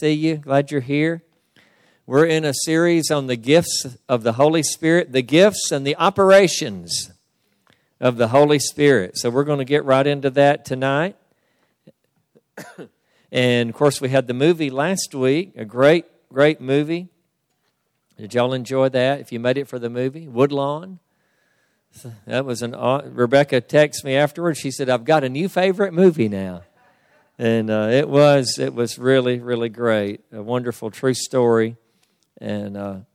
See you. Glad you're here. We're in a series on the gifts of the Holy Spirit, the gifts and the operations of the Holy Spirit. So we're going to get right into that tonight. And, of course, we had the movie last week, a great movie. Did y'all enjoy that? If you made it for the movie, Woodlawn. That was Rebecca texted me afterwards. She said, "I've got a new favorite movie now." And it was really, really great. A wonderful, true story. And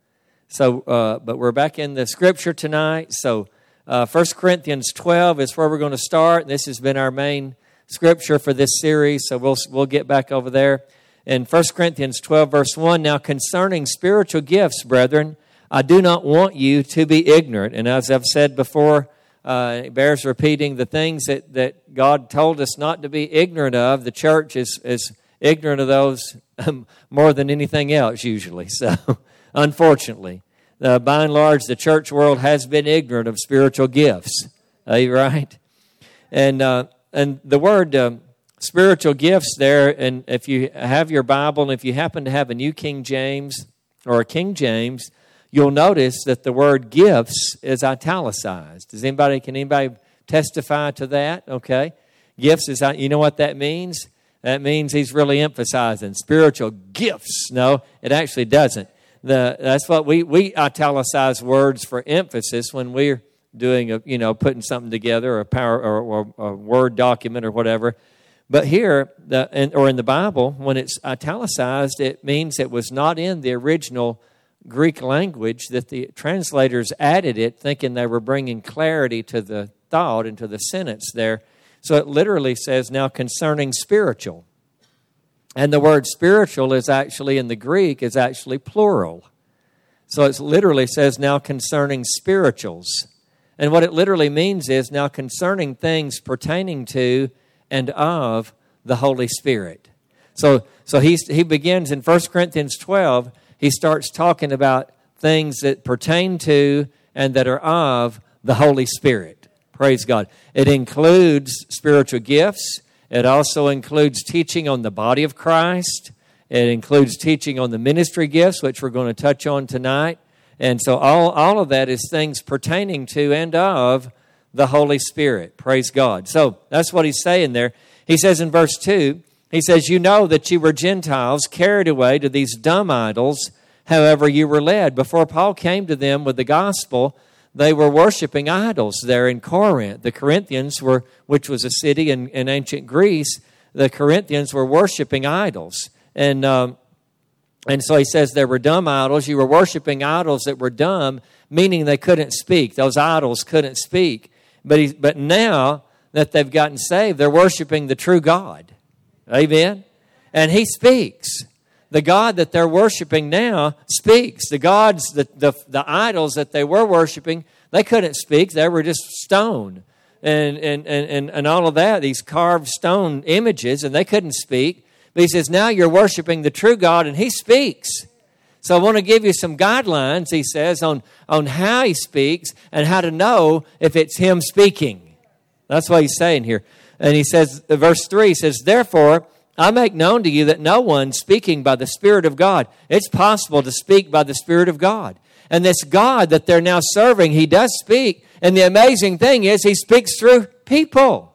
but we're back in the Scripture tonight. So 1 Corinthians 12 is where we're going to start. This has been our main Scripture for this series, so we'll get back over there. In 1 Corinthians 12, verse 1, "Now concerning spiritual gifts, brethren, I do not want you to be ignorant." And as I've said before, it bears repeating, the things that God told us not to be ignorant of, the church is ignorant of those more than anything else usually. So, unfortunately, by and large, the church world has been ignorant of spiritual gifts. Are you right? And the word spiritual gifts there, and if you have your Bible, and if you happen to have a New King James or a King James, you'll notice that the word gifts is italicized. Can anybody testify to that? Okay. Gifts is, you know what that means? That means he's really emphasizing spiritual gifts. No, it actually doesn't. That's what we italicize words for emphasis when we're doing putting something together, or a Word document or whatever. But here, or in the Bible, when it's italicized, it means it was not in the original Greek language, that the translators added it thinking they were bringing clarity to the thought and to the sentence there. So it literally says, "Now concerning spiritual." And the word spiritual is actually, in the Greek, is actually plural. So it literally says, "Now concerning spirituals." And what it literally means is, now concerning things pertaining to and of the Holy Spirit. So he begins in 1 Corinthians 12, he starts talking about things that pertain to and that are of the Holy Spirit. Praise God. It includes spiritual gifts. It also includes teaching on the body of Christ. It includes teaching on the ministry gifts, which we're going to touch on tonight. And so all of that is things pertaining to and of the Holy Spirit. Praise God. So that's what he's saying there. He says in verse 2, he says, "You know that you were Gentiles carried away to these dumb idols, however you were led." Before Paul came to them with the gospel, they were worshiping idols there in Corinth. The Corinthians which was a city in ancient Greece, the Corinthians were worshiping idols. And so he says there were dumb idols. You were worshiping idols that were dumb, meaning they couldn't speak. Those idols couldn't speak. But now that they've gotten saved, they're worshiping the true God. Amen? And he speaks. The God that they're worshiping now speaks. The gods, the idols that they were worshiping, they couldn't speak. They were just stone and all of that, these carved stone images, and they couldn't speak. But he says, now you're worshiping the true God, and he speaks. So I want to give you some guidelines, he says, on how he speaks and how to know if it's him speaking. That's what he's saying here. And he says, verse 3 says, "Therefore, I make known to you that no one speaking by the Spirit of God." It's possible to speak by the Spirit of God. And this God that they're now serving, he does speak. And the amazing thing is, he speaks through people.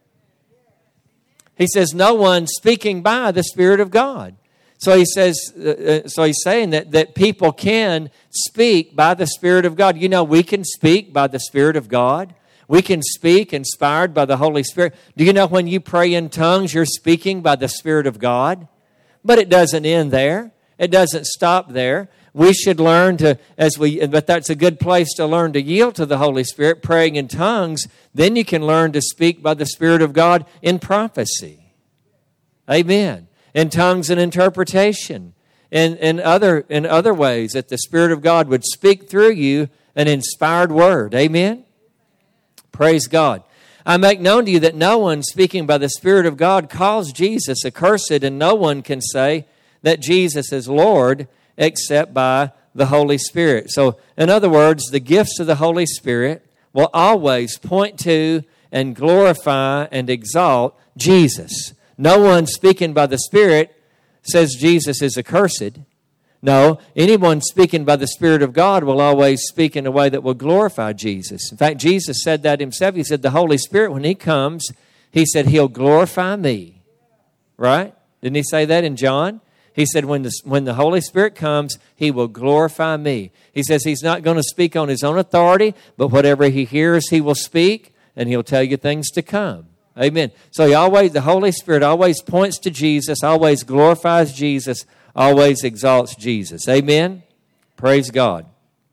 He says, no one speaking by the Spirit of God. So he says, so he's saying that people can speak by the Spirit of God. You know, we can speak by the Spirit of God. We can speak inspired by the Holy Spirit. Do you know when you pray in tongues, you're speaking by the Spirit of God? But it doesn't end there. It doesn't stop there. We should learn but that's a good place to learn to yield to the Holy Spirit, praying in tongues. Then you can learn to speak by the Spirit of God in prophecy. Amen. In tongues and interpretation. In other ways that the Spirit of God would speak through you an inspired word. Amen. Praise God. "I make known to you that no one speaking by the Spirit of God calls Jesus accursed, and no one can say that Jesus is Lord except by the Holy Spirit." So, in other words, the gifts of the Holy Spirit will always point to and glorify and exalt Jesus. No one speaking by the Spirit says Jesus is accursed. No, anyone speaking by the Spirit of God will always speak in a way that will glorify Jesus. In fact, Jesus said that himself. He said the Holy Spirit, when he comes, he said he'll glorify me. Right? Didn't he say that in John? He said when the Holy Spirit comes, he will glorify me. He says he's not going to speak on his own authority, but whatever he hears, he will speak, and he'll tell you things to come. Amen. So the Holy Spirit always points to Jesus, always glorifies Jesus, always exalts Jesus. Amen? Praise God.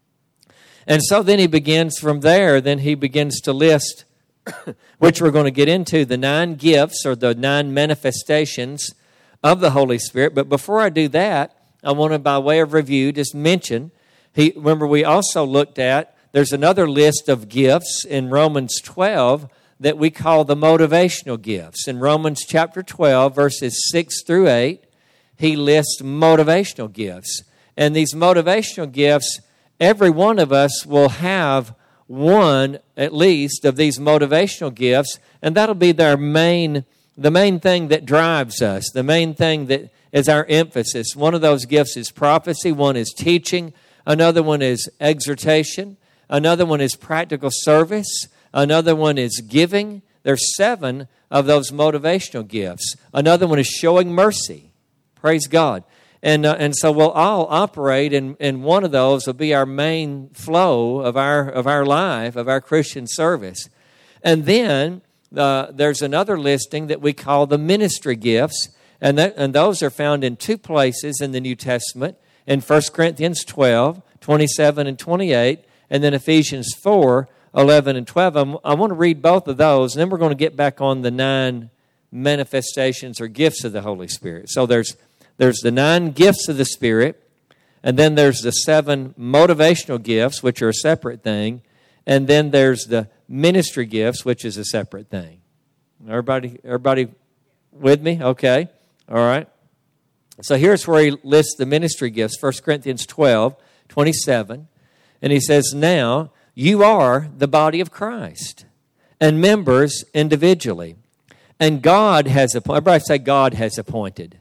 And so then he begins from there, then he begins to list, which we're going to get into, the 9 gifts or the 9 manifestations of the Holy Spirit. But before I do that, I want to, by way of review, just mention, remember we also looked at, there's another list of gifts in Romans 12 that we call the motivational gifts. In Romans chapter 12, verses 6 through 8, he lists motivational gifts. And these motivational gifts, every one of us will have one, at least, of these motivational gifts, and that'll be the main thing that drives us, the main thing that is our emphasis. One of those gifts is prophecy, one is teaching, another one is exhortation, another one is practical service, another one is giving. There's 7 of those motivational gifts. Another one is showing mercy. Praise God. And so we'll all operate in one of those will be our main flow of our life, of our Christian service. And then there's another listing that we call the ministry gifts, and those are found in 2 places in the New Testament, in 1 Corinthians 12, 27 and 28, and then Ephesians 4, 11 and 12. I want to read both of those, and then we're going to get back on the 9 manifestations or gifts of the Holy Spirit. So there's the 9 gifts of the Spirit, and then there's the 7 motivational gifts, which are a separate thing, and then there's the ministry gifts, which is a separate thing. Everybody with me? Okay. All right. So here's where he lists the ministry gifts, 1 Corinthians 12, 27. And he says, now you are the body of Christ and members individually. And God has appointed. Everybody say God has appointed.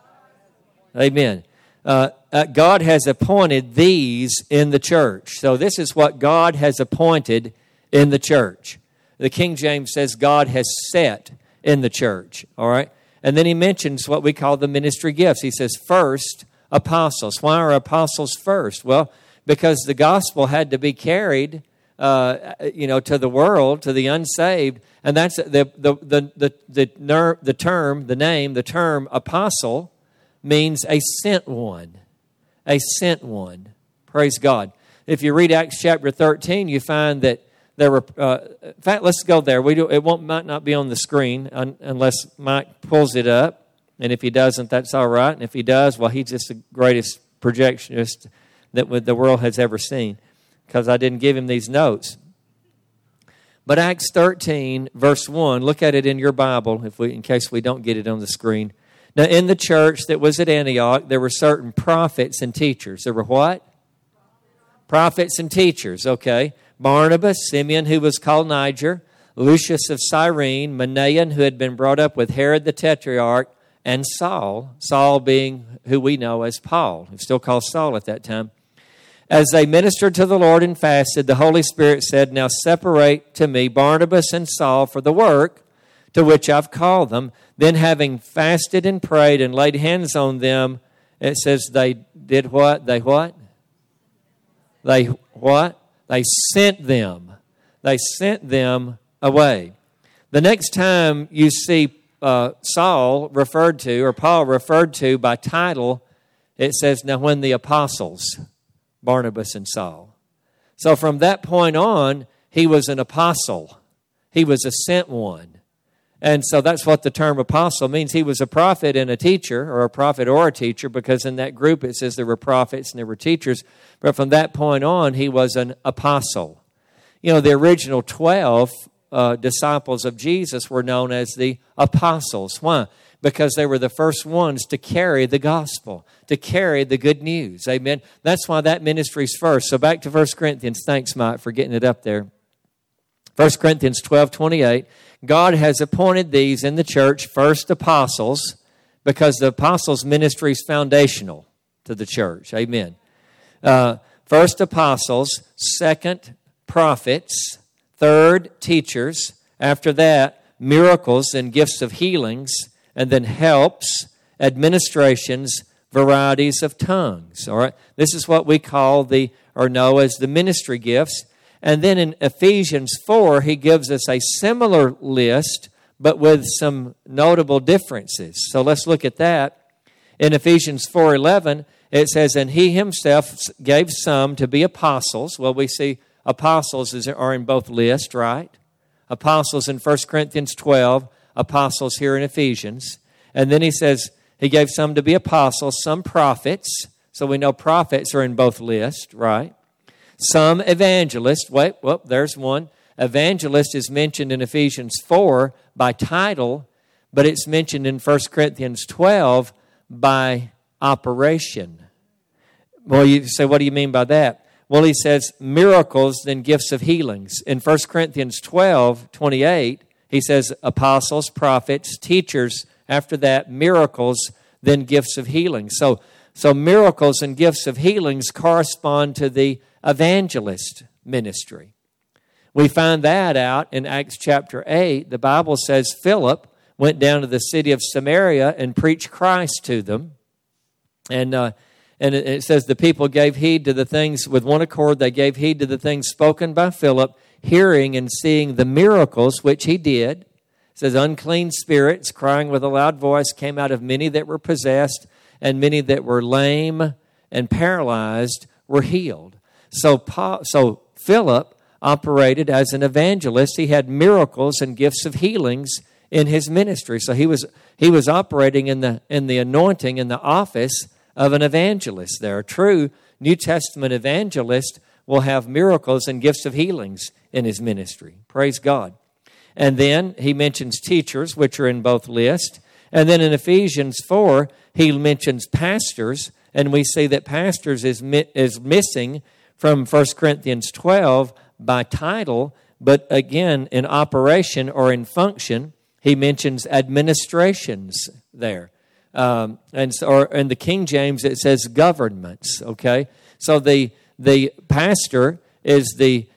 Amen. God has appointed these in the church. So this is what God has appointed in the church. The King James says God has set in the church. All right. And then he mentions what we call the ministry gifts. He says, first, apostles. Why are apostles first? Well, because the gospel had to be carried, to the world, to the unsaved, and that's the term apostle means a sent one, a sent one. Praise God. If you read Acts chapter 13, you find that there were. In fact, let's go there. Might not be on the screen unless Mike pulls it up, and if he doesn't, that's all right. And if he does, well, he's just the greatest projectionist that the world has ever seen, because I didn't give him these notes. But Acts 13, verse 1, look at it in your Bible, in case we don't get it on the screen. Now, in the church that was at Antioch, there were certain prophets and teachers. There were what? Prophets and teachers, okay. Barnabas, Simeon, who was called Niger, Lucius of Cyrene, Manaen, who had been brought up with Herod the Tetrarch, and Saul being who we know as Paul, who's still called Saul at that time. As they ministered to the Lord and fasted, the Holy Spirit said, now separate to me Barnabas and Saul for the work to which I've called them. Then having fasted and prayed and laid hands on them, it says they did what? They what? They what? They sent them. They sent them away. The next time you see Saul referred to, or Paul referred to by title, it says, now when the apostles, Barnabas and Saul. So from that point on, he was an apostle. He was a sent one. And so that's what the term apostle means. He was a prophet and a teacher, or a prophet or a teacher, because in that group it says there were prophets and there were teachers. But from that point on, he was an apostle. You know, the original 12 disciples of Jesus were known as the apostles. Why? Because they were the first ones to carry the gospel, to carry the good news. Amen. That's why that ministry's first. So back to 1 Corinthians. Thanks, Mike, for getting it up there. 1 Corinthians 12:28. God has appointed these in the church, first apostles, because the apostles' ministry is foundational to the church. Amen. First, apostles. Second, prophets. Third, teachers. After that, miracles and gifts of healings. And then helps, administrations, varieties of tongues. All right. This is what we call or know as the ministry gifts. And then in Ephesians 4, he gives us a similar list, but with some notable differences. So let's look at that. In Ephesians 4:11, it says, "And he himself gave some to be apostles." Well, we see apostles are in both lists, right? Apostles in 1 Corinthians 12, apostles here in Ephesians. And then he says, he gave some to be apostles, some prophets. So we know prophets are in both lists, right? Some evangelists. There's one. Evangelist is mentioned in Ephesians 4 by title, but it's mentioned in 1 Corinthians 12 by operation. Well, you say, what do you mean by that? Well, he says miracles, then gifts of healings. In 1 Corinthians 12:28, he says apostles, prophets, teachers. After that, miracles, then gifts of healing. So miracles and gifts of healings correspond to the evangelist ministry. We find that out in Acts chapter 8. The Bible says Philip went down to the city of Samaria and preached Christ to them. And it says the people gave heed to the things, with one accord they gave heed to the things spoken by Philip, hearing and seeing the miracles which he did. It says unclean spirits, crying with a loud voice, came out of many that were possessed, and many that were lame and paralyzed were healed. So Philip operated as an evangelist. He had miracles and gifts of healings in his ministry. So he was operating in the anointing, in the office of an evangelist there. A true New Testament evangelist will have miracles and gifts of healings in his ministry. Praise God. And then he mentions teachers, which are in both lists. And then in Ephesians 4, he mentions pastors, and we see that pastors is missing from 1 Corinthians 12 by title, but again, in operation or in function, he mentions administrations there. And in the King James, it says governments, okay? So the pastor is the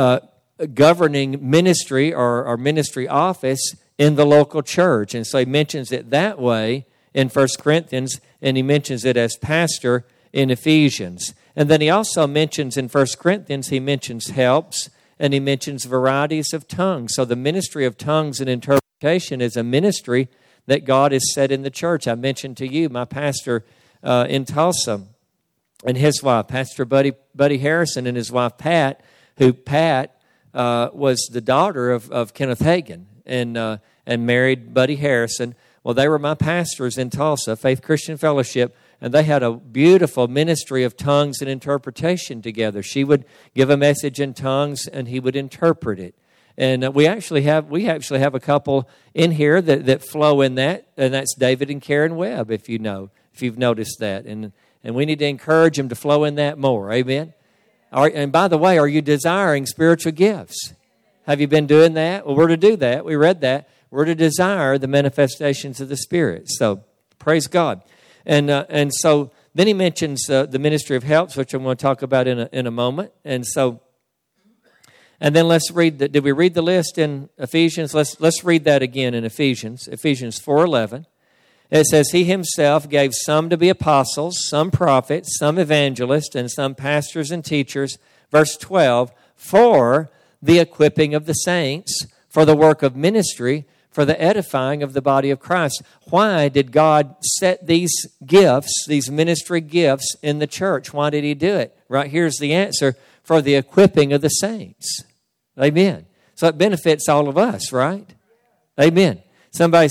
governing ministry or ministry office in the local church. And so he mentions it that way in 1 Corinthians, and he mentions it as pastor in Ephesians. And then he also mentions in 1 Corinthians, he mentions helps, and he mentions varieties of tongues. So the ministry of tongues and interpretation is a ministry that God has set in the church. I mentioned to you my pastor in Tulsa and his wife, Pastor Buddy Harrison, and his wife Pat, who Pat was the daughter of Kenneth Hagin and married Buddy Harrison. Well, they were my pastors in Tulsa, Faith Christian Fellowship, and they had a beautiful ministry of tongues and interpretation together. She would give a message in tongues, and he would interpret it. And we actually have a couple in here that flow in that, and that's David and Karen Webb, if you've noticed that. And we need to encourage them to flow in that more. Amen? And by the way, are you desiring spiritual gifts? Have you been doing that? Well, we're to do that. We read that. We're to desire the manifestations of the Spirit. So, praise God. And so then he mentions the ministry of helps, which I'm going to talk about in a moment. And then let's read. Did we read the list in Ephesians? Let's read that again in Ephesians 4:11. It says, he himself gave some to be apostles, some prophets, some evangelists, and some pastors and teachers. Verse 12, for the equipping of the saints, for the work of ministry, for the edifying of the body of Christ. Why did God set these gifts, these ministry gifts in the church? Why did he do it? Right here's the answer. For the equipping of the saints. Amen. So it benefits all of us, right? Amen. Somebody,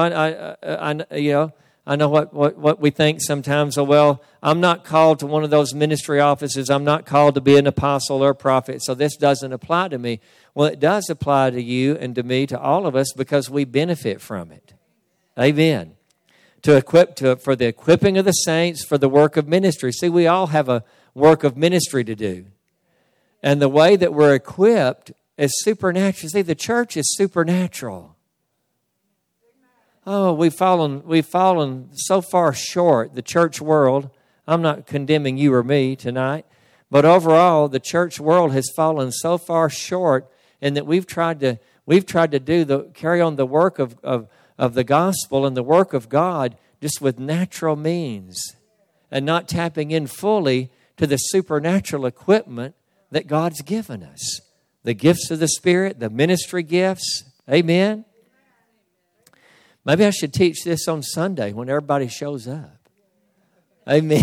I know what we think sometimes. Oh, well, I'm not called to one of those ministry offices. I'm not called to be an apostle or a prophet, so this doesn't apply to me. Well, it does apply to you and to me, to all of us, because we benefit from it. Amen. For the equipping of the saints, for the work of ministry. See, we all have a work of ministry to do. And the way that we're equipped is supernatural. See, the church is supernatural. oh, we've fallen so far short, the church world. I'm not condemning you or me tonight, but overall, the church world has fallen so far short, and that we've tried to carry on the work of the gospel and the work of God just with natural means, and not tapping in fully to the supernatural equipment that God's given us. The gifts of the Spirit, the ministry gifts. Amen. Maybe I should teach this on Sunday when everybody shows up. Amen.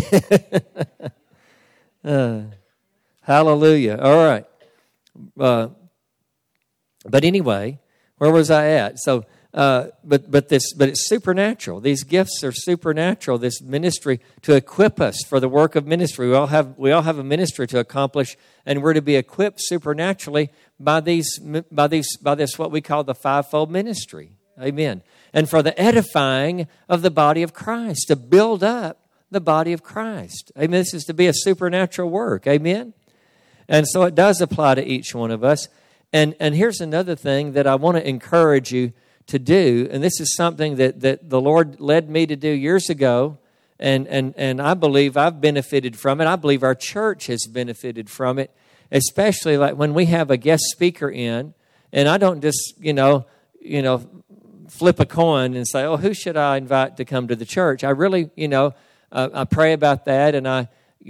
Hallelujah. All right. But anyway, where was I at? So, but it's supernatural. These gifts are supernatural. This ministry to equip us for the work of ministry. We all have a ministry to accomplish, and we're to be equipped supernaturally by this what we call the fivefold ministry. Amen. And for the edifying of the body of Christ, to build up the body of Christ. Amen. This is to be a supernatural work. Amen. And so it does apply to each one of us. And here's another thing that I want to encourage you to do, and this is something that the Lord led me to do years ago, and I believe I've benefited from it. I believe our church has benefited from it, especially like when we have a guest speaker in, and I don't just, flip a coin and say, oh, who should I invite to come to the church? I really, I pray about that, and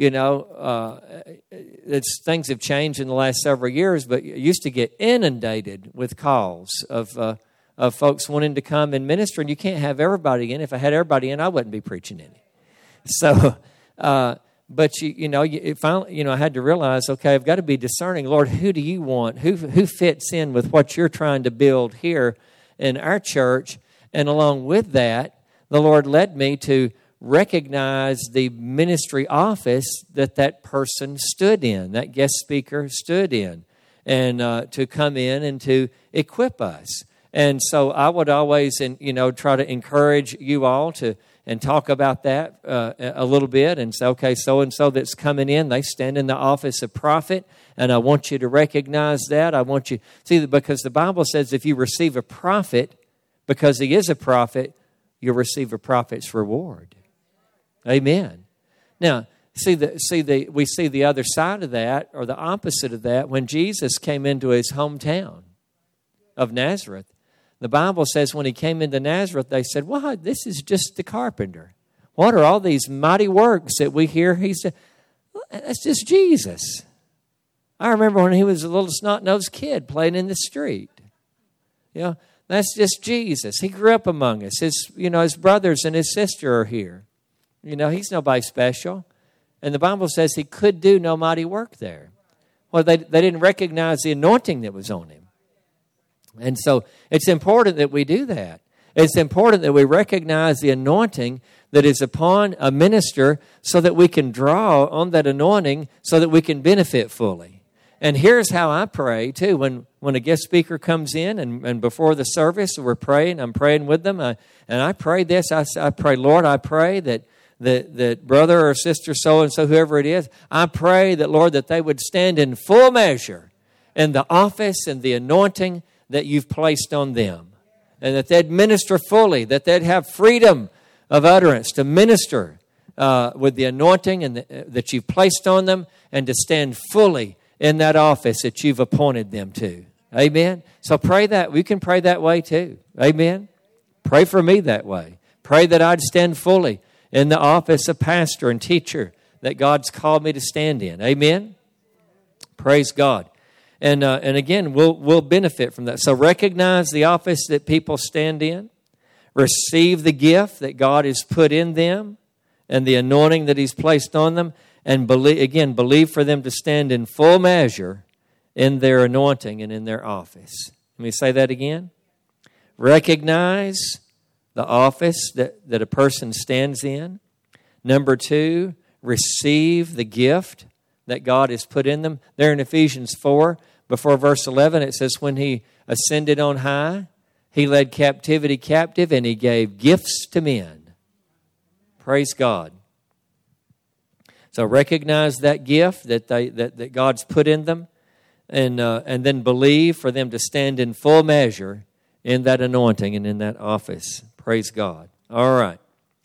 things have changed in the last several years, but you used to get inundated with calls of folks wanting to come and minister, and you can't have everybody in. If I had everybody in, I wouldn't be preaching any. So, but finally, I had to realize, okay, I've got to be discerning. Lord, who do you want? Who fits in with what you're trying to build here in our church? And along with that, the Lord led me to recognize the ministry office that person stood in, that guest speaker stood in, and to come in and to equip us. And so I would always, try to encourage you all to and talk about that a little bit and say, okay, so-and-so that's coming in, they stand in the office of prophet, and I want you to recognize that. I want you, because the Bible says if you receive a prophet, because he is a prophet, you'll receive a prophet's reward. Amen. Now, we see the other side of that, or the opposite of that, when Jesus came into his hometown of Nazareth. The Bible says when he came into Nazareth, they said, well, this is just the carpenter. What are all these mighty works that we hear? He said, well, that's just Jesus. I remember when he was a little snot-nosed kid playing in the street. That's just Jesus. He grew up among us. His brothers and his sister are here. He's nobody special. And the Bible says he could do no mighty work there. Well, they didn't recognize the anointing that was on him. And so it's important that we do that. It's important that we recognize the anointing that is upon a minister so that we can draw on that anointing so that we can benefit fully. And here's how I pray, too. When a guest speaker comes in and before the service we're praying, I'm praying with them. And I pray this. I pray, Lord, I pray that brother or sister so-and-so, whoever it is, I pray that, Lord, that they would stand in full measure in the office and the anointing that you've placed on them, and that they'd minister fully, that they'd have freedom of utterance to minister with the anointing and that you've placed on them, and to stand fully in that office that you've appointed them to. Amen? So pray that. We can pray that way too. Amen? Pray for me that way. Pray that I'd stand fully in the office of pastor and teacher that God's called me to stand in. Amen? Praise God. And again, we'll benefit from that. So recognize the office that people stand in. Receive the gift that God has put in them and the anointing that he's placed on them. And believe for them to stand in full measure in their anointing and in their office. Let me say that again. Recognize the office that a person stands in. Number 2, receive the gift that God has put in them. There in Ephesians 4, before verse 11, it says, when he ascended on high, he led captivity captive, and he gave gifts to men. Praise God. So recognize that gift that God's put in them, and then believe for them to stand in full measure in that anointing and in that office. Praise God. All right.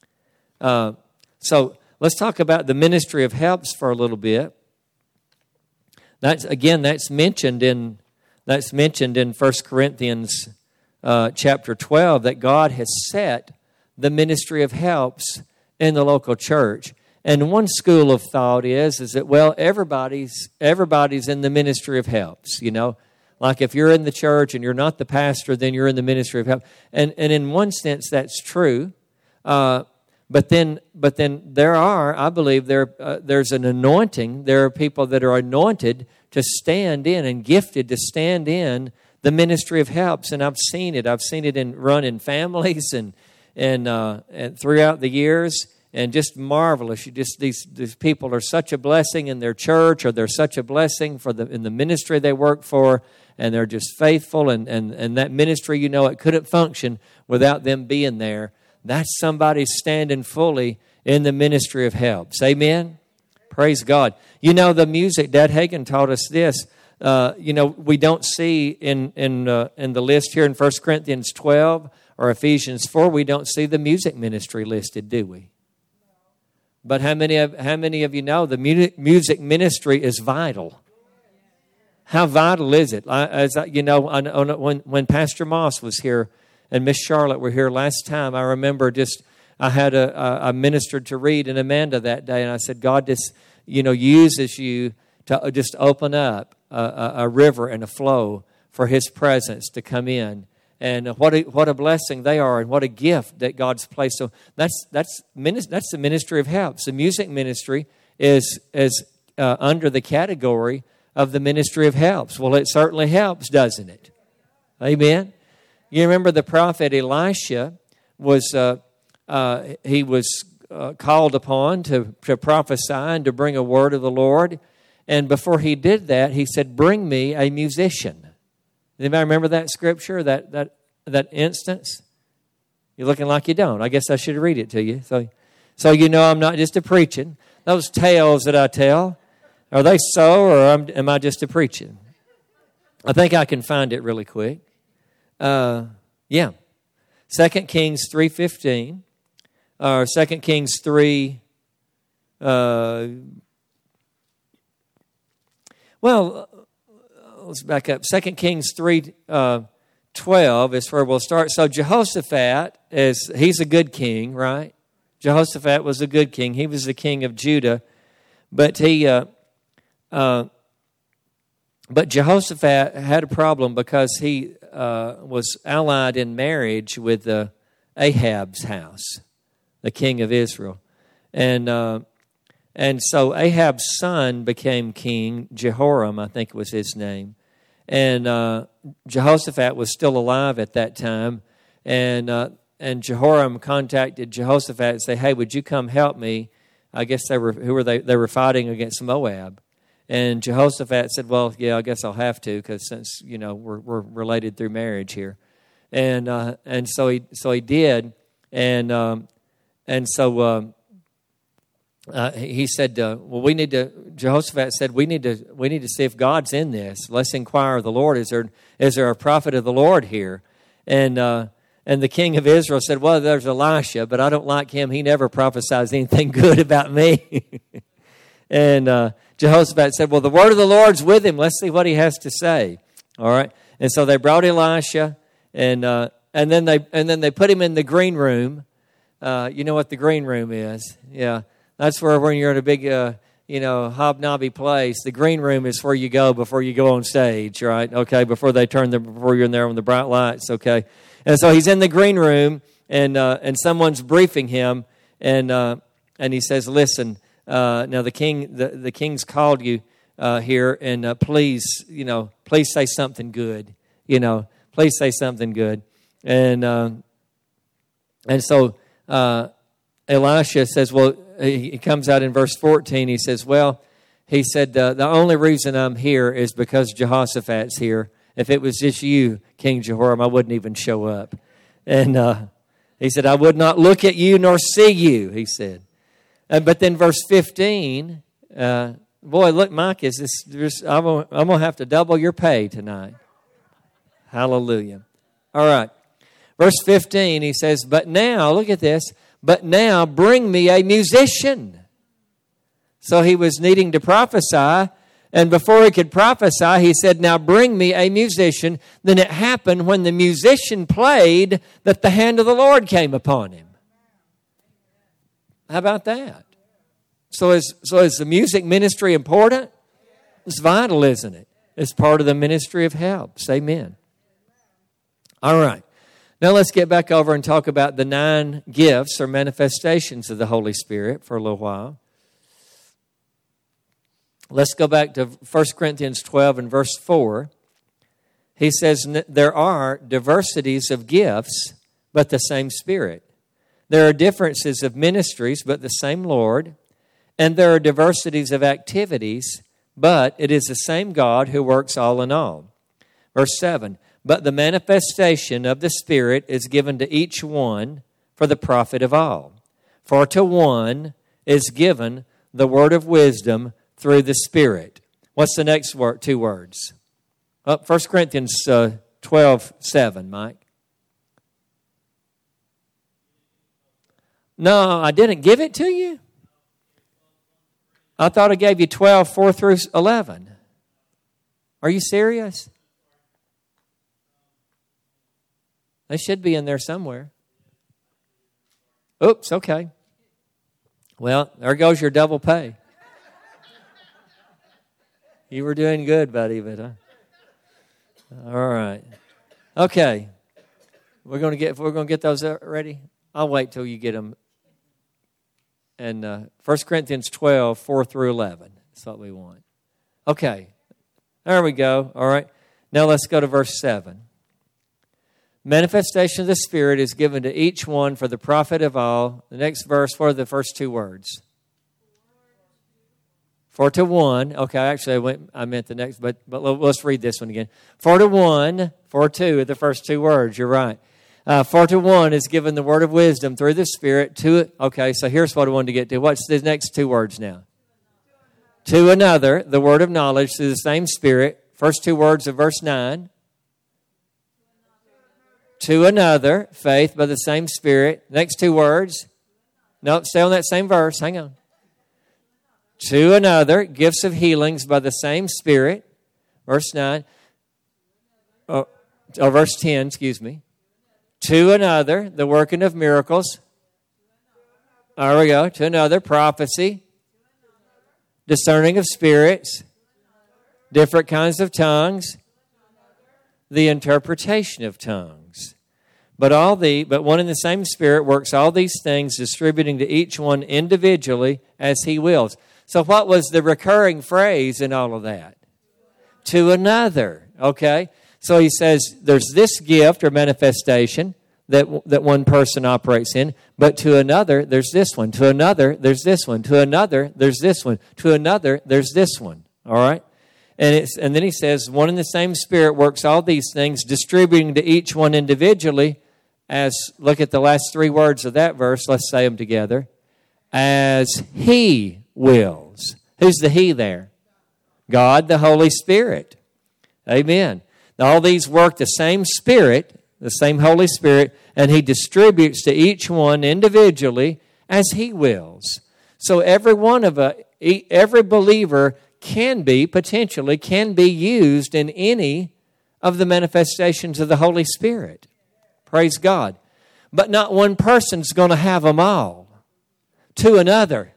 So let's talk about the ministry of helps for a little bit. That's mentioned in 1 Corinthians chapter 12, that God has set the ministry of helps in the local church. And one school of thought is that, well, everybody's in the ministry of helps, you know. Like if you're in the church and you're not the pastor, then you're in the ministry of help. And in one sense, that's true. But then I believe there's an anointing. There are people that are anointed to stand in and gifted to stand in the ministry of helps. And I've seen it. I've seen it run in families and throughout the years. And just marvelous. These people are such a blessing in their church, or they're such a blessing in the ministry they work for, and they're just faithful. And that ministry, you know, it couldn't function without them being there. That's somebody standing fully in the ministry of helps. Amen? Praise God. You know, the music, Dad Hagin taught us this. You know, we don't see in the list here in 1 Corinthians 12 or Ephesians 4, we don't see the music ministry listed, do we? But how many of you know the music ministry is vital? How vital is it? You know, when Pastor Moss was here and Miss Charlotte were here last time, I remember I ministered to Reed and Amanda that day, and I said, God just, you know, uses you to just open up a river and a flow for His presence to come in. And what a blessing they are, and what a gift that God's placed. So that's the ministry of helps. The music ministry is under the category of the ministry of helps. Well, it certainly helps, doesn't it? Amen. You remember the prophet Elisha was called upon to prophesy and to bring a word of the Lord. And before he did that, he said, "Bring me a musician." Anybody remember that scripture, that instance? You're looking like you don't. I guess I should read it to you. So you know I'm not just a preaching. Those tales that I tell, are they so, or am I just a preaching? I think I can find it really quick. 2 Kings 3:15, or 2 Kings 3. Let's back up. 2 Kings 3:12 is where we'll start. So Jehoshaphat he's a good king, right? Jehoshaphat was a good king. He was the king of Judah, but Jehoshaphat had a problem because he was allied in marriage with Ahab's house, the king of Israel, and so Ahab's son became king. Jehoram, I think was his name. And Jehoshaphat was still alive at that time. And Jehoram contacted Jehoshaphat and said, "Hey, would you come help me?" I guess they were fighting against Moab. And Jehoshaphat said, "Well, yeah, I guess I'll have to, because since, you know, we're related through marriage here." And so he did. He said, Jehoshaphat said, we need to see if God's in this. Let's inquire of the Lord. Is there a prophet of the Lord here? And the king of Israel said, "Well, there's Elisha, but I don't like him. He never prophesies anything good about me." And Jehoshaphat said, "Well, the word of the Lord's with him. Let's see what he has to say." All right. And so they brought Elisha, and then they put him in the green room. You know what the green room is? Yeah. That's where, when you're in a big, hobnobby place, the green room is where you go before you go on stage, right? Okay, before you're in there on the bright lights, okay? And so he's in the green room, and someone's briefing him, and he says, "Listen, now the king's called you here, and please say something good, please say something good." And so Elisha says, well. He comes out in verse 14. He says, the only reason I'm here is because Jehoshaphat's here. If it was just you, King Jehoram, I wouldn't even show up. And he said, "I would not look at you nor see you," he said. But then verse 15, look, Mike, I'm going to have to double your pay tonight. Hallelujah. All right. Verse 15, he says, but now, look at this, but now bring me a musician. So he was needing to prophesy, and before he could prophesy, he said, now bring me a musician. Then it happened when the musician played that the hand of the Lord came upon him. How about that? So is the music ministry important? It's vital, isn't it? It's part of the ministry of helps. Amen. All right. Now let's get back over and talk about the 9 gifts or manifestations of the Holy Spirit for a little while. Let's go back to 1 Corinthians 12 and verse 4. He says, there are diversities of gifts, but the same Spirit. There are differences of ministries, but the same Lord. And there are diversities of activities, but it is the same God who works all in all. Verse 7, but the manifestation of the Spirit is given to each one for the profit of all. For to one is given the word of wisdom through the Spirit. What's the next word? 2 words. 1 Corinthians 12:7, Mike. No, I didn't give it to you. I thought I gave you 12:4 through 11. Are you serious? They should be in there somewhere. Oops, okay. Well, there goes your double pay. You were doing good, buddy, but all right. Okay. We're going to get those ready. I'll wait till you get them. And 1 Corinthians 12:4 through 11. That's what we want. Okay. There we go. All right. Now let's go to verse 7. Manifestation of the Spirit is given to each one for the profit of all. The next verse, what are the first 2 words? For to one. Okay, actually I meant the next, but let's read this one again. For to one, for 2 are the first 2 words. You're right. For to one is given the word of wisdom through the Spirit. Okay, so here's what I wanted to get to. What's the next 2 words now? To another, the word of knowledge through the same Spirit. First 2 words of verse 9. To another, faith by the same Spirit. Next 2 words. Nope, stay on that same verse. Hang on. To another, gifts of healings by the same Spirit. Verse 9. Verse 10, excuse me. To another, the working of miracles. There we go. To another, prophecy. Discerning of spirits. Different kinds of tongues. The interpretation of tongues. But one and the same Spirit works all these things, distributing to each one individually as He wills. So what was the recurring phrase in all of that? To another, okay? So he says there's this gift or manifestation that one person operates in, but to another, there's this one. To another, there's this one. To another, there's this one. To another, there's this one, all right? And then he says, one and the same Spirit works all these things, distributing to each one individually, look at the last 3 words of that verse, let's say them together, as He wills. Who's the He there? God, the Holy Spirit. Amen. All these work the same Spirit, the same Holy Spirit, and He distributes to each one individually as He wills. So every believer can be used in any of the manifestations of the Holy Spirit. Praise God. But not one person's going to have them all. To another.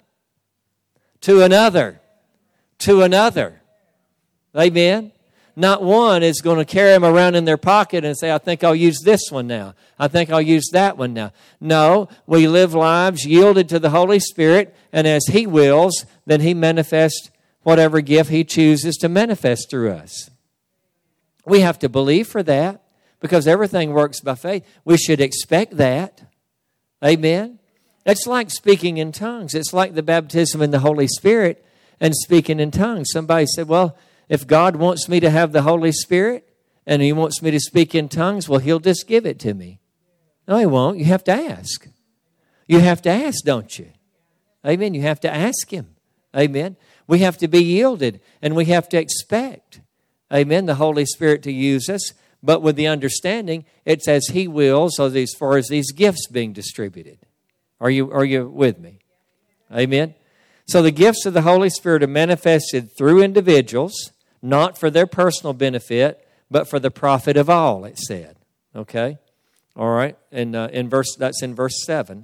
To another. To another. Amen? Not one is going to carry them around in their pocket and say, I think I'll use this one now. I think I'll use that one now. No, we live lives yielded to the Holy Spirit, and as He wills, then He manifests whatever gift He chooses to manifest through us. We have to believe for that because everything works by faith. We should expect that. Amen? It's like speaking in tongues. It's like the baptism in the Holy Spirit and speaking in tongues. Somebody said, well, if God wants me to have the Holy Spirit and He wants me to speak in tongues, well, He'll just give it to me. No, He won't. You have to ask. You have to ask, don't you? Amen. You have to ask Him. Amen. We have to be yielded and we have to expect, amen, the Holy Spirit to use us. but with the understanding, it's as He wills as far as these gifts being distributed. Are you with me? Amen? So the gifts of the Holy Spirit are manifested through individuals, not for their personal benefit, but for the profit of all, it said. Okay? All right? And that's in verse 7.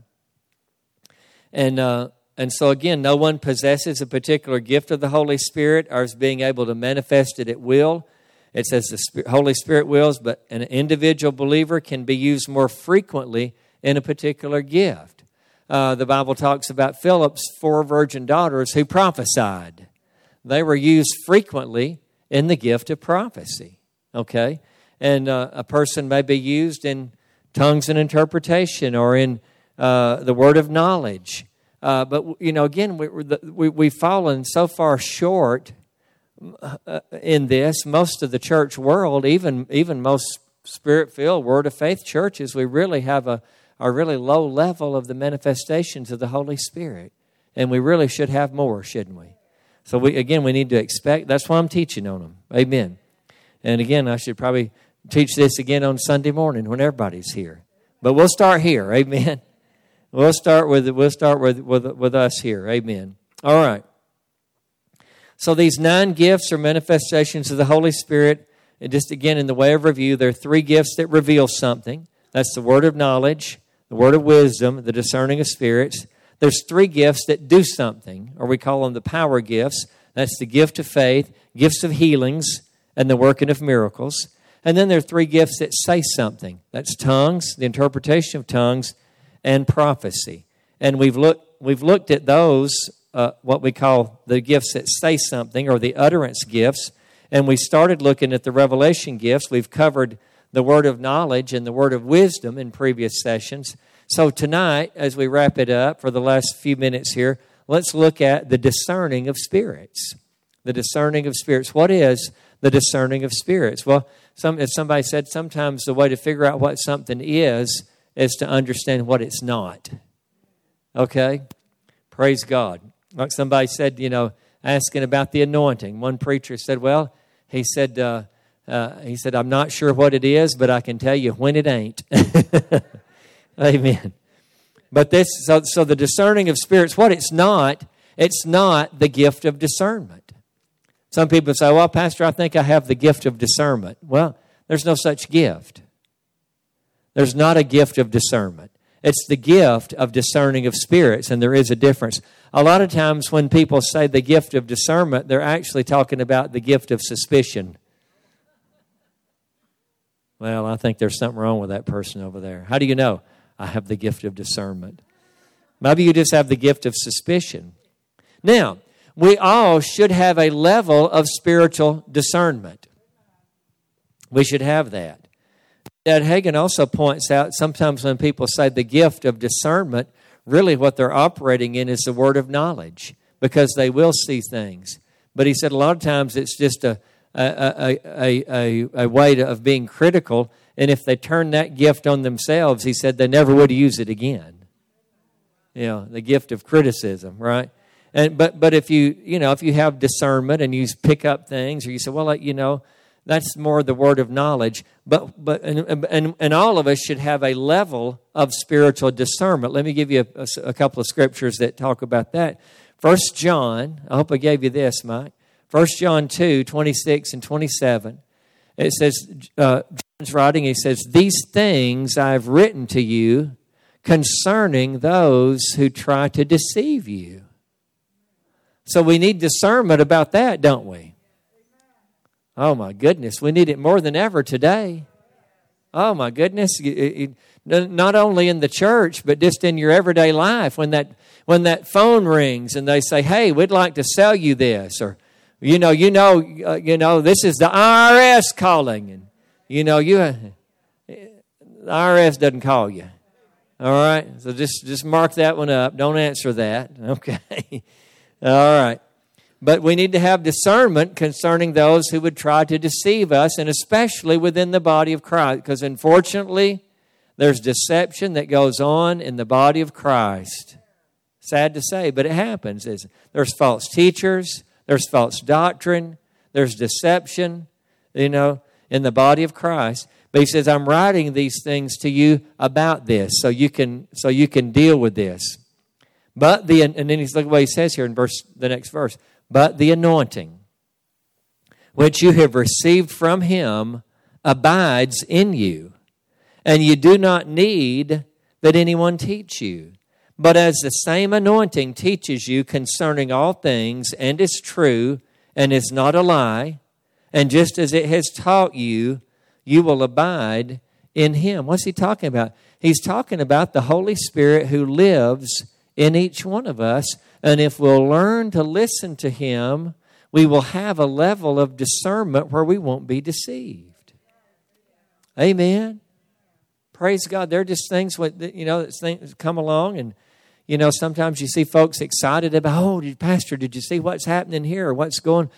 And so again, no one possesses a particular gift of the Holy Spirit or is being able to manifest it at will. It says the Holy Spirit wills, but an individual believer can be used more frequently in a particular gift. The Bible talks about Philip's 4 virgin daughters who prophesied. They were used frequently in the gift of prophecy. Okay? And a person may be used in tongues and interpretation or in the word of knowledge. But, again, we've fallen so far short in this. Most of the church world, even most Spirit-filled, Word of Faith churches, we really have a really low level of the manifestations of the Holy Spirit. And we really should have more, shouldn't we? So, we need to expect. That's why I'm teaching on them. Amen. And again, I should probably teach this again on Sunday morning when everybody's here. But we'll start here. Amen. We'll start with us here. Amen. All right. So these 9 gifts are manifestations of the Holy Spirit. And just again, in the way of review, there are 3 gifts that reveal something. That's the word of knowledge, the word of wisdom, the discerning of spirits. There's 3 gifts that do something, or we call them the power gifts. That's the gift of faith, gifts of healings, and the working of miracles. And then there are 3 gifts that say something. That's tongues, the interpretation of tongues, and prophecy. And we've looked at those, what we call the gifts that say something, or the utterance gifts. And we started looking at the revelation gifts. We've covered the word of knowledge and the word of wisdom in previous sessions. So tonight, as we wrap it up for the last few minutes here, let's look at the discerning of spirits. The discerning of spirits. What is the discerning of spirits? Well, as somebody said, sometimes the way to figure out what something is to understand what it's not. Okay? Praise God. Like somebody said, asking about the anointing. One preacher said, he said, I'm not sure what it is, but I can tell you when it ain't. Amen. But so the discerning of spirits, what it's not the gift of discernment. Some people say, well, Pastor, I think I have the gift of discernment. Well, there's no such gift. There's not a gift of discernment. It's the gift of discerning of spirits, and there is a difference. A lot of times when people say the gift of discernment, they're actually talking about the gift of suspicion. Well, I think there's something wrong with that person over there. How do you know? I have the gift of discernment. Maybe you just have the gift of suspicion. Now, we all should have a level of spiritual discernment. We should have that. Dad Hagin also points out sometimes when people say the gift of discernment, really what they're operating in is the word of knowledge, because they will see things. But he said a lot of times it's just a way of being critical, and if they turn that gift on themselves, he said they never would use it again. The gift of criticism, right? But if you have discernment and you pick up things, or you say, that's more the word of knowledge. But all of us should have a level of spiritual discernment. Let me give you a couple of scriptures that talk about that. 1 John, I hope I gave you this, Mike. 1 John 2, 26 and 27. It says, John's writing, he says, "These things I have written to you concerning those who try to deceive you." So we need discernment about that, don't we? Oh, my goodness. We need it more than ever today. Oh, my goodness. Not only in the church, but just in your everyday life. When that phone rings and they say, "Hey, we'd like to sell you this," or, this is the IRS calling. And, the IRS doesn't call you. All right? So just mark that one up. Don't answer that. Okay. All right. But we need to have discernment concerning those who would try to deceive us, and especially within the body of Christ. Because unfortunately, there's deception that goes on in the body of Christ. Sad to say, but it happens. There's false teachers. There's false doctrine. There's deception. in the body of Christ. But he says, I'm writing these things to you about this so you can deal with this. And then look at what he says here in the next verse. But the anointing which you have received from him abides in you, and you do not need that anyone teach you. But as the same anointing teaches you concerning all things, and is true, and is not a lie, and just as it has taught you, you will abide in him. What's he talking about? He's talking about the Holy Spirit who lives in each one of us. And if we'll learn to listen to him, we will have a level of discernment where we won't be deceived. Amen. Praise God. There are just things, things come along, and sometimes you see folks excited about, Pastor, did you see what's happening here? Or what's going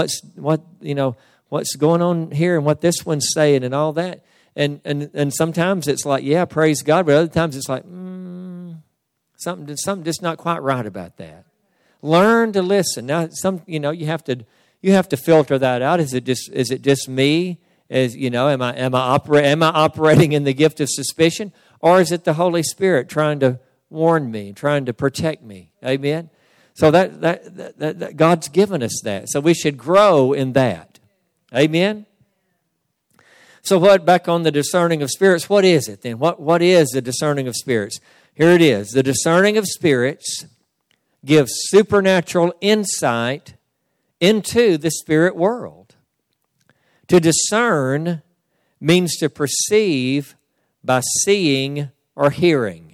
on here, and what this one's saying, and all that. And sometimes it's like, yeah, praise God. But other times it's like, something just not quite right about that. Learn to listen. Now, you have to filter that out. Is it just me? Am I operating in the gift of suspicion, or is it the Holy Spirit trying to warn me, trying to protect me? Amen. So that God's given us that. So we should grow in that. Amen. So back on the discerning of spirits, what is it then? What is the discerning of spirits? Here it is. The discerning of spirits gives supernatural insight into the spirit world. To discern means to perceive by seeing or hearing.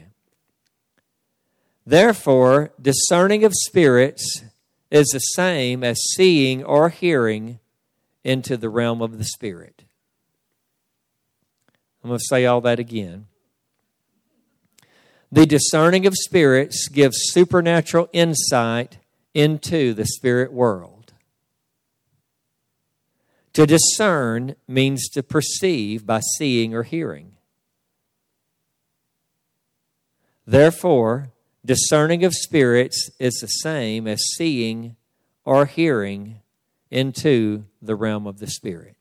Therefore, discerning of spirits is the same as seeing or hearing into the realm of the Spirit. I'm going to say all that again. The discerning of spirits gives supernatural insight into the spirit world. To discern means to perceive by seeing or hearing. Therefore, discerning of spirits is the same as seeing or hearing into the realm of the Spirit.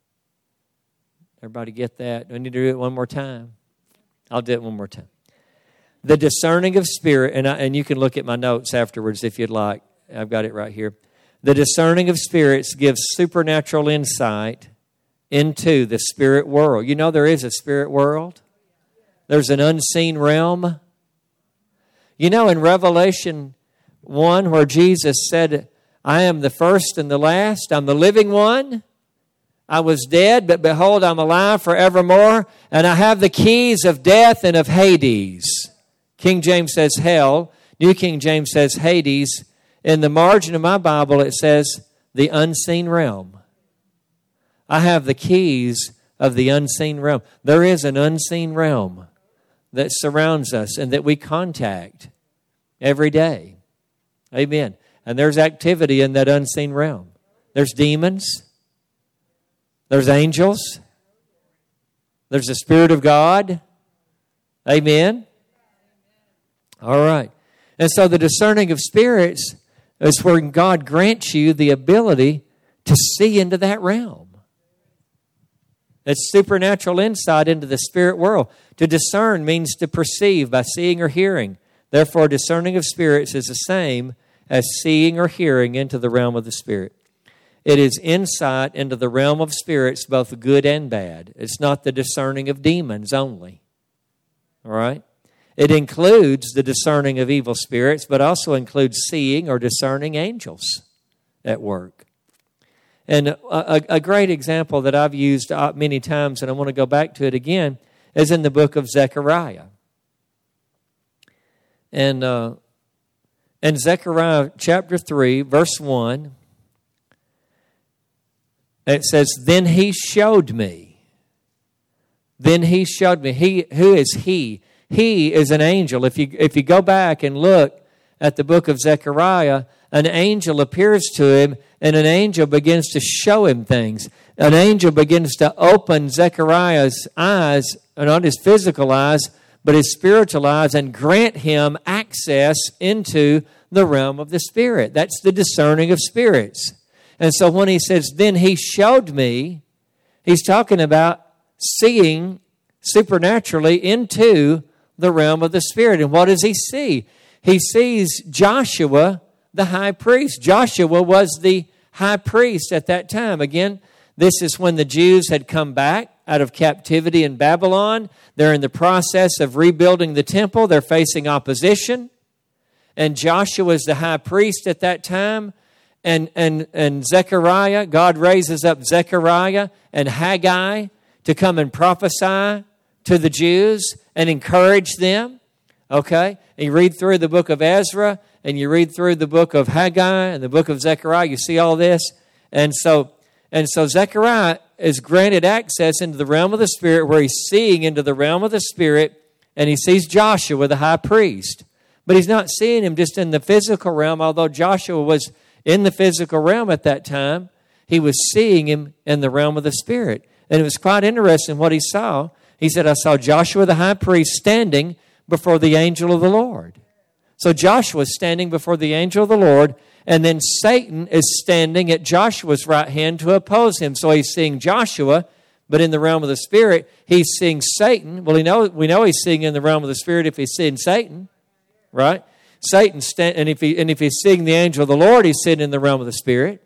Everybody get that? Do I need to do it one more time? I'll do it one more time. The discerning of spirit, and you can look at my notes afterwards if you'd like. I've got it right here. The discerning of spirits gives supernatural insight into the spirit world. You know there is a spirit world? There's an unseen realm. You know in Revelation 1 where Jesus said, I am the first and the last, I'm the living one. I was dead, but behold, I'm alive forevermore, and I have the keys of death and of Hades. King James says hell. New King James says Hades. In the margin of my Bible, it says the unseen realm. I have the keys of the unseen realm. There is an unseen realm that surrounds us and that we contact every day. Amen. And there's activity in that unseen realm. There's demons. There's angels. There's the Spirit of God. Amen. All right. And so the discerning of spirits is where God grants you the ability to see into that realm. It's supernatural insight into the spirit world. To discern means to perceive by seeing or hearing. Therefore, discerning of spirits is the same as seeing or hearing into the realm of the Spirit. It is insight into the realm of spirits, both good and bad. It's not the discerning of demons only. All right? It includes the discerning of evil spirits, but also includes seeing or discerning angels at work. And a great example that I've used many times, and I want to go back to it again, is in the book of Zechariah. And in Zechariah chapter 3, verse 1, it says, Then he showed me. Then he showed me. Who is he? He is an angel. If you go back and look at the book of Zechariah, an angel appears to him, and an angel begins to show him things. An angel begins to open Zechariah's eyes, not his physical eyes, but his spiritual eyes, and grant him access into the realm of the Spirit. That's the discerning of spirits. And so when he says, then he showed me, He's talking about seeing supernaturally into the realm of the Spirit. And what does he see? He sees Joshua, the high priest. Joshua was the high priest at that time. Again, this is when the Jews had come back out of captivity in Babylon. They're in the process of rebuilding the temple. They're facing opposition. And Joshua is the high priest at that time. And Zechariah, God raises up Zechariah and Haggai to come and prophesy to the Jews and encourage them. Okay? And you read through the book of Ezra, and you read through the book of Haggai and the book of Zechariah, you see all this. And so Zechariah is granted access into the realm of the Spirit, where he's seeing into the realm of the Spirit, and he sees Joshua, the high priest. But he's not seeing him just in the physical realm, although Joshua was in the physical realm at that time. He was seeing him in the realm of the Spirit. And it was quite interesting what he saw. He said, I saw Joshua the high priest standing before the angel of the Lord. So Joshua is standing before the angel of the Lord, and then Satan is standing at Joshua's right hand to oppose him. So he's seeing Joshua, but in the realm of the Spirit, he's seeing Satan. Well, we know he's seeing in the realm of the Spirit if he's seeing Satan, right? Satan, and if he's seeing the angel of the Lord, he's sitting in the realm of the Spirit.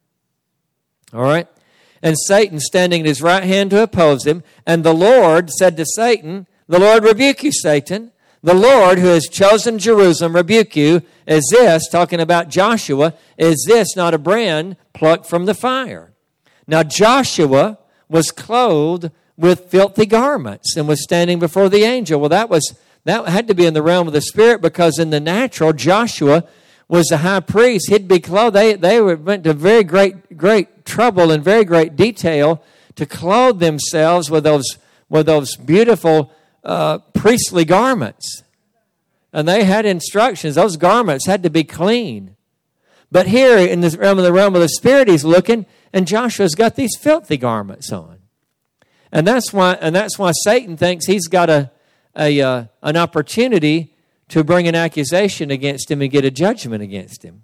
All right? And Satan standing at his right hand to oppose him. And the Lord said to Satan, the Lord rebuke you, Satan. The Lord who has chosen Jerusalem rebuke you. Is this, talking about Joshua, is this not a brand plucked from the fire? Now Joshua was clothed with filthy garments and was standing before the angel. Well, that had to be in the realm of the Spirit, because in the natural, Joshua was the high priest. He'd be clothed. They went to very great trouble and very great detail to clothe themselves with those beautiful priestly garments. And they had instructions. Those garments had to be clean. But here in the realm of the Spirit, he's looking, and Joshua's got these filthy garments on. And that's why Satan thinks he's got an opportunity to bring an accusation against him and get a judgment against him.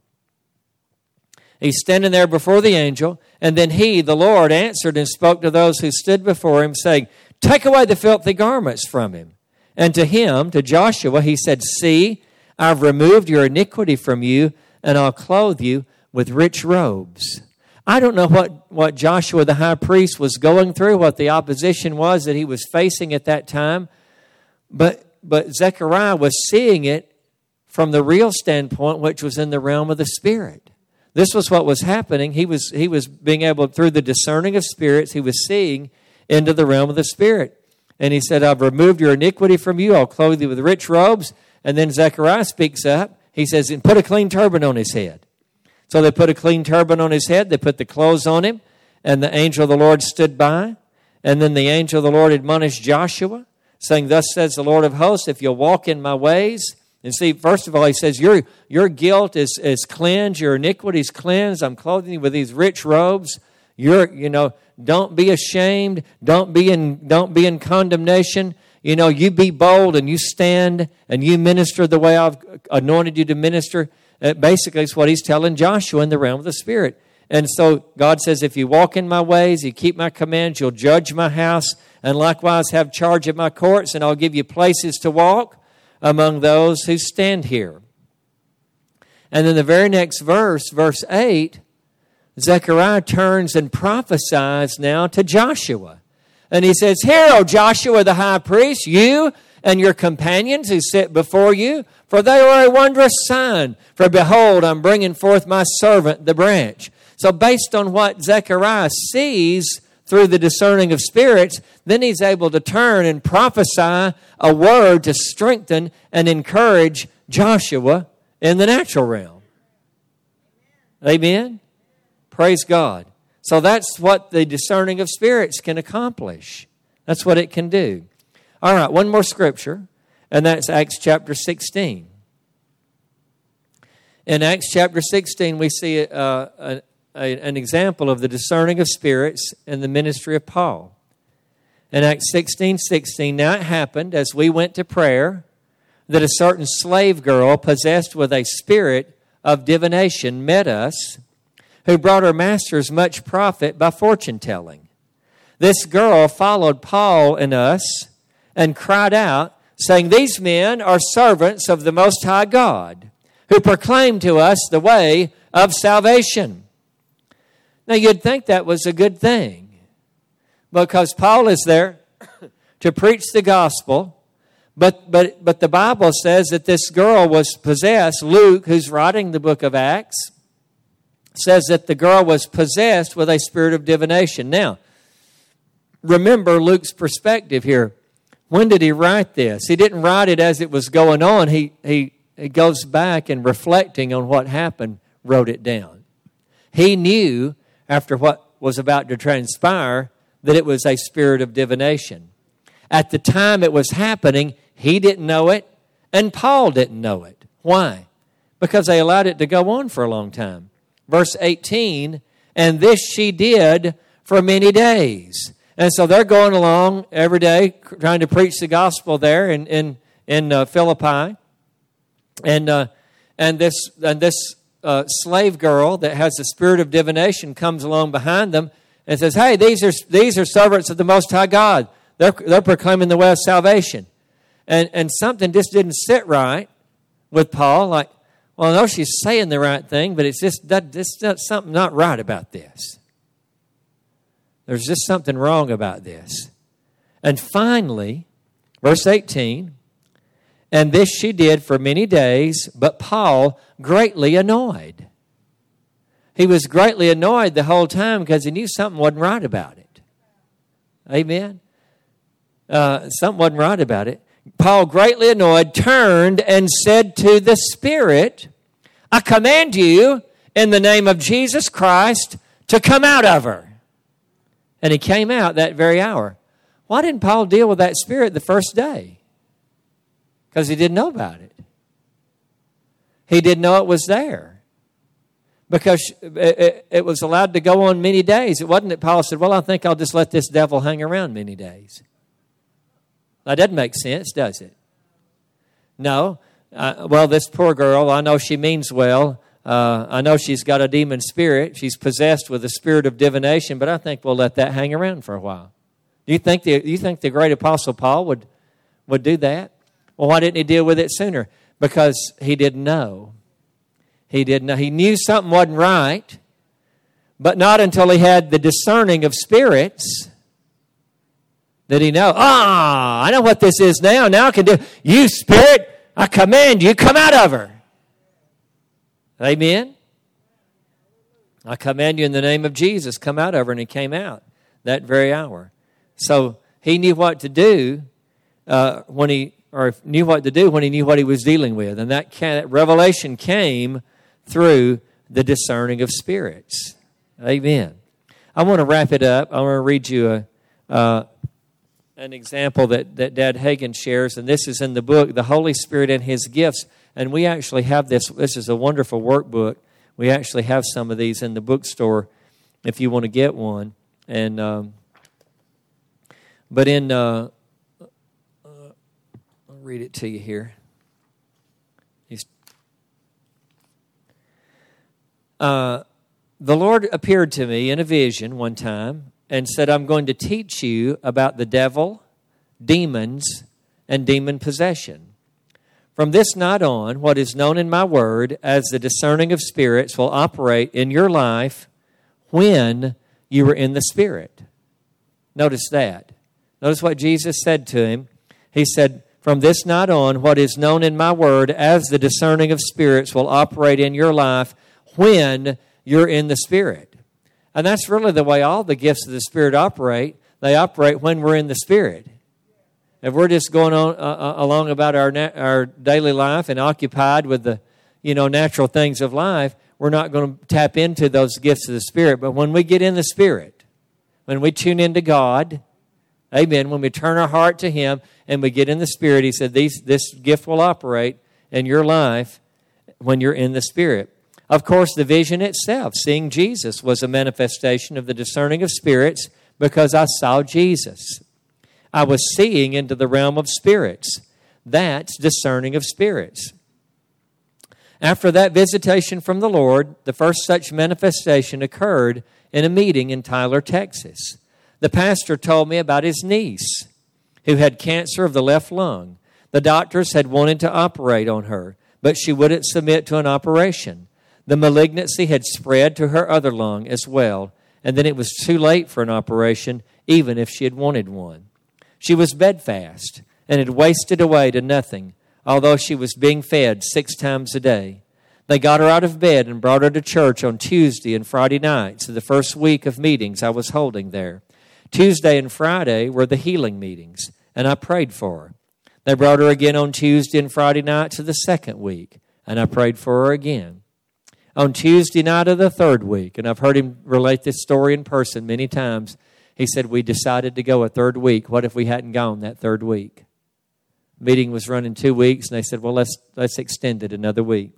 He's standing there before the angel, and then he, the Lord, answered and spoke to those who stood before him, saying, take away the filthy garments from him. And to him, to Joshua, he said, see, I've removed your iniquity from you, and I'll clothe you with rich robes. I don't know what Joshua the high priest was going through, what the opposition was that he was facing at that time, but Zechariah was seeing it from the real standpoint, which was in the realm of the Spirit. This was what was happening. He was being able, through the discerning of spirits, he was seeing into the realm of the Spirit. And he said, I've removed your iniquity from you. I'll clothe you with rich robes. And then Zechariah speaks up. He says, and put a clean turban on his head. So they put a clean turban on his head. They put the clothes on him. And the angel of the Lord stood by. And then the angel of the Lord admonished Joshua, saying, thus says the Lord of hosts, if you'll walk in my ways. And see, first of all, he says, your guilt is cleansed. Your iniquity is cleansed. I'm clothing you with these rich robes. Don't be ashamed. Don't be in condemnation. You be bold and you stand and you minister the way I've anointed you to minister. Basically, it's what he's telling Joshua in the realm of the Spirit. And so God says, if you walk in my ways, you keep my commands, you'll judge my house, and likewise have charge of my courts, and I'll give you places to walk among those who stand here. And then the very next verse, verse 8, Zechariah turns and prophesies now to Joshua. And he says, hear, O Joshua the high priest, you and your companions who sit before you, for they are a wondrous sign. For behold, I'm bringing forth my servant, the branch. So based on what Zechariah sees through the discerning of spirits, then he's able to turn and prophesy a word to strengthen and encourage Joshua in the natural realm. Amen? Praise God. So that's what the discerning of spirits can accomplish. That's what it can do. All right, one more scripture, and that's Acts chapter 16. In Acts chapter 16, we see an example of the discerning of spirits in the ministry of Paul. In Acts 16:16, now it happened as we went to prayer that a certain slave girl possessed with a spirit of divination met us, who brought her masters much profit by fortune telling. this girl followed Paul and us and cried out, saying, "These men are servants of the Most High God, who proclaim to us the way of salvation." Now, you'd think that was a good thing, because Paul is there to preach the gospel, but the Bible says that this girl was possessed. Luke, who's writing the book of Acts, says that the girl was possessed with a spirit of divination. Now, remember Luke's perspective here. When did he write this? He didn't write it as it was going on. He goes back and reflecting on what happened, wrote it down. He knew after what was about to transpire that it was a spirit of divination. At the time it was happening, he didn't know it, and Paul didn't know it. Why? Because they allowed it to go on for a long time. Verse 18, "And this she did for many days." And so they're going along every day trying to preach the gospel there in Philippi. And this slave girl that has the spirit of divination comes along behind them and says, "Hey, these are servants of the Most High God. They're proclaiming the way of salvation." And something just didn't sit right with Paul. Like, well, I know she's saying the right thing, but it's just something not right about this. There's just something wrong about this. And finally, verse 18, "And this she did for many days, but Paul greatly annoyed." He was greatly annoyed the whole time because he knew something wasn't right about it. Amen? Something wasn't right about it. Paul, greatly annoyed, turned and said to the spirit, "I command you in the name of Jesus Christ to come out of her." And he came out that very hour. Why didn't Paul deal with that spirit the first day? Because he didn't know about it. He didn't know it was there. Because it was allowed to go on many days. It wasn't that Paul said, "Well, I think I'll just let this devil hang around many days." That doesn't make sense, does it? No. Well, this poor girl, I know she means well. I know she's got a demon spirit. She's possessed with a spirit of divination, but I think we'll let that hang around for a while. Do you think the great apostle Paul would do that? Well, why didn't he deal with it sooner? Because he didn't know. He didn't know. He knew something wasn't right, but not until he had the discerning of spirits did he know. I know what this is now. Now I can do. "You spirit, I command you, come out of her." Amen? "I command you in the name of Jesus, come out of her." And he came out that very hour. So he knew what to do when he knew what he knew what he was dealing with. And that revelation came through the discerning of spirits. Amen. I want to wrap it up. I want to read you an example that Dad Hagin shares, and this is in the book, The Holy Spirit and His Gifts. And we actually have this. This is a wonderful workbook. We actually have some of these in the bookstore if you want to get one. And I'll read it to you here. The Lord appeared to me in a vision one time and said, "I'm going to teach you about the devil, demons, and demon possession. From this night on, what is known in my word as the discerning of spirits will operate in your life when you are in the Spirit." Notice that. Notice what Jesus said to him. He said, "From this night on, what is known in my word as the discerning of spirits will operate in your life when you're in the Spirit." And that's really the way all the gifts of the Spirit operate. They operate when we're in the Spirit. If we're just going on along about our daily life and occupied with the natural things of life, we're not going to tap into those gifts of the Spirit. But when we get in the Spirit, when we tune into God, amen, when we turn our heart to Him and we get in the Spirit, He said this gift will operate in your life when you're in the Spirit. Of course, the vision itself, seeing Jesus, was a manifestation of the discerning of spirits because I saw Jesus. I was seeing into the realm of spirits. That's discerning of spirits. After that visitation from the Lord, the first such manifestation occurred in a meeting in Tyler, Texas. The pastor told me about his niece who had cancer of the left lung. The doctors had wanted to operate on her, but she wouldn't submit to an operation. The malignancy had spread to her other lung as well, and then it was too late for an operation, even if she had wanted one. She was bedfast and had wasted away to nothing, although she was being fed 6 times a day. They got her out of bed and brought her to church on Tuesday and Friday nights, the first week of meetings I was holding there. Tuesday and Friday were the healing meetings, and I prayed for her. They brought her again on Tuesday and Friday nights of the second week, and I prayed for her again. On Tuesday night of the third week, and I've heard him relate this story in person many times, he said, we decided to go a third week. What if we hadn't gone that third week? Meeting was running 2 weeks, and they said, well, let's extend it another week.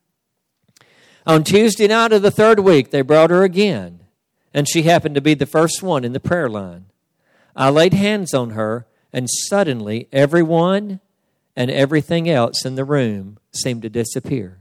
On Tuesday night of the third week, they brought her again, and she happened to be the first one in the prayer line. I laid hands on her, and suddenly everyone and everything else in the room seemed to disappear.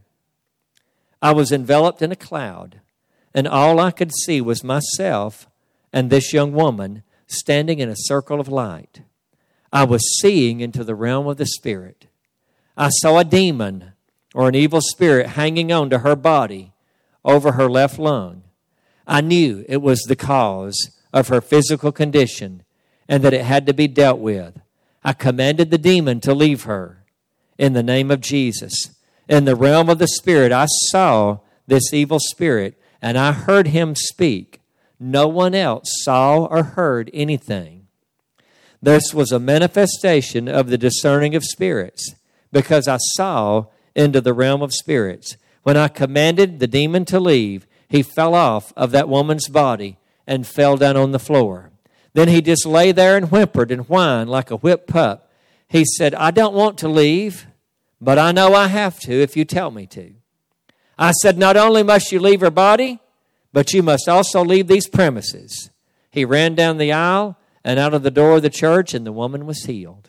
I was enveloped in a cloud, and all I could see was myself and this young woman standing in a circle of light. I was seeing into the realm of the Spirit. I saw a demon or an evil spirit hanging on to her body over her left lung. I knew it was the cause of her physical condition and that it had to be dealt with. I commanded the demon to leave her in the name of Jesus. In the realm of the Spirit, I saw this evil spirit and I heard him speak. No one else saw or heard anything. This was a manifestation of the discerning of spirits because I saw into the realm of spirits. When I commanded the demon to leave, he fell off of that woman's body and fell down on the floor. Then he just lay there and whimpered and whined like a whipped pup. He said, I don't want to leave, but I know I have to if you tell me to. I said, not only must you leave her body, but you must also leave these premises. He ran down the aisle and out of the door of the church, and the woman was healed.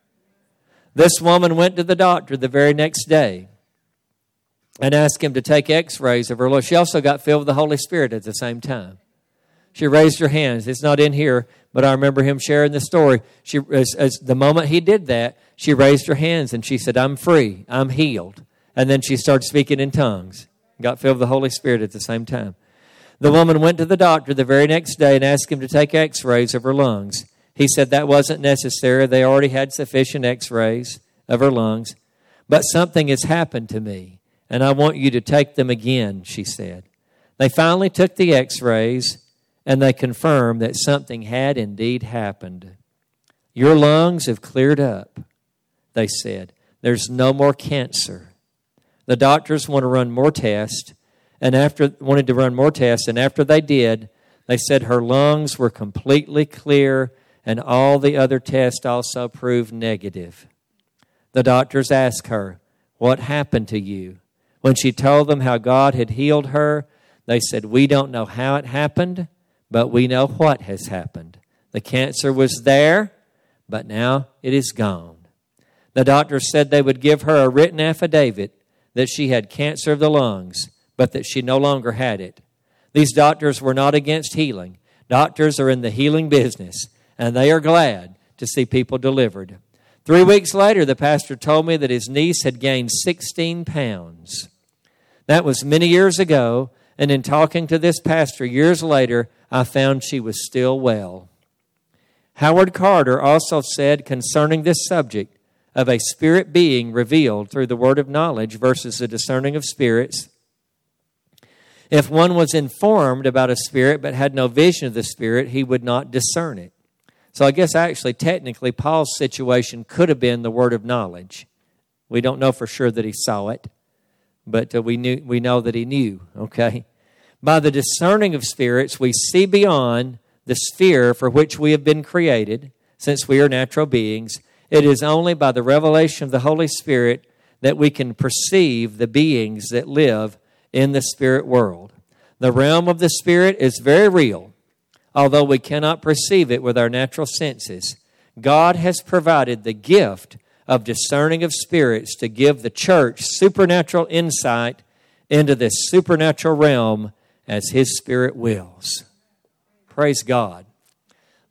This woman went to the doctor the very next day and asked him to take x-rays of her lung. She also got filled with the Holy Spirit at the same time. She raised her hands. It's not in here, but I remember him sharing the story. As the moment he did that, she raised her hands and she said, I'm free, I'm healed. And then she started speaking in tongues. Got filled with the Holy Spirit at the same time. The woman went to the doctor the very next day and asked him to take x-rays of her lungs. He said that wasn't necessary. They already had sufficient x-rays of her lungs. But something has happened to me, and I want you to take them again, she said. They finally took the x-rays, and they confirmed that something had indeed happened. Your lungs have cleared up, they said. There's no more cancer. The doctors want to run more tests, and after they did, they said her lungs were completely clear, and all the other tests also proved negative. The doctors asked her, what happened to you? When she told them how God had healed her, they said, we don't know how it happened, but we know what has happened. The cancer was there, but now it is gone. The doctors said they would give her a written affidavit that she had cancer of the lungs, but that she no longer had it. These doctors were not against healing. Doctors are in the healing business, and they are glad to see people delivered. 3 weeks later, the pastor told me that his niece had gained 16 pounds. That was many years ago, and in talking to this pastor years later, I found she was still well. Howard Carter also said concerning this subject of a spirit being revealed through the word of knowledge versus the discerning of spirits, if one was informed about a spirit but had no vision of the spirit, he would not discern it. So I guess actually, technically, Paul's situation could have been the word of knowledge. We don't know for sure that he saw it, but we know that he knew, okay? By the discerning of spirits, we see beyond the sphere for which we have been created, since we are natural beings. It is only by the revelation of the Holy Spirit that we can perceive the beings that live in the spirit world. The realm of the spirit is very real, although we cannot perceive it with our natural senses. God has provided the gift of discerning of spirits to give the church supernatural insight into this supernatural realm as His Spirit wills. Praise God.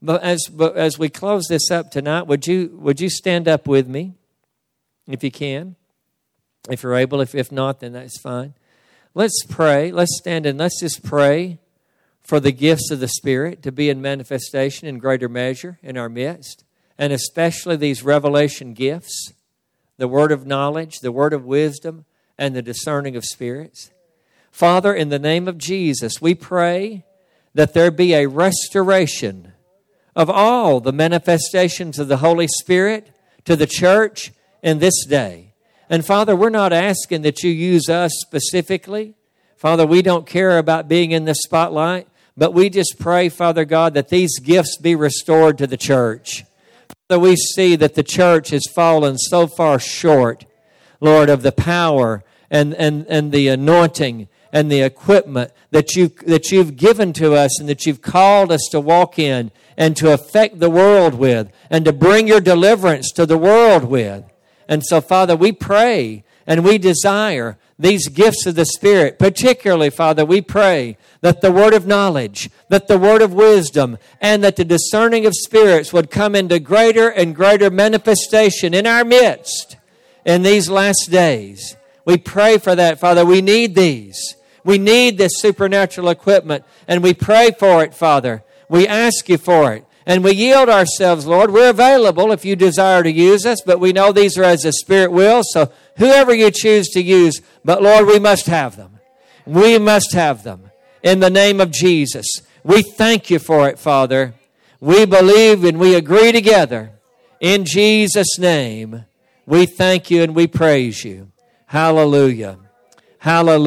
But as we close this up tonight, would you stand up with me, if you can? If you're able, if not, then that's fine. Let's pray. Let's stand and let's just pray for the gifts of the Spirit to be in manifestation in greater measure in our midst, and especially these revelation gifts, the word of knowledge, the word of wisdom, and the discerning of spirits. Father, in the name of Jesus, we pray that there be a restoration of all the manifestations of the Holy Spirit to the church in this day. And Father, we're not asking that you use us specifically. Father, we don't care about being in the spotlight, but we just pray, Father God, that these gifts be restored to the church. Father, we see that the church has fallen so far short, Lord, of the power and the anointing and the equipment that you've given to us and that you've called us to walk in and to affect the world with and to bring your deliverance to the world with. And so, Father, we pray and we desire these gifts of the Spirit. Particularly, Father, we pray that the word of knowledge, that the word of wisdom, and that the discerning of spirits would come into greater and greater manifestation in our midst in these last days. We pray for that, Father. We need these. We need this supernatural equipment, and we pray for it, Father. We ask you for it. And we yield ourselves, Lord. We're available if you desire to use us, but we know these are as the Spirit wills, so whoever you choose to use, but Lord, we must have them. We must have them. In the name of Jesus, we thank you for it, Father. We believe and we agree together. In Jesus' name, we thank you and we praise you. Hallelujah. Hallelujah.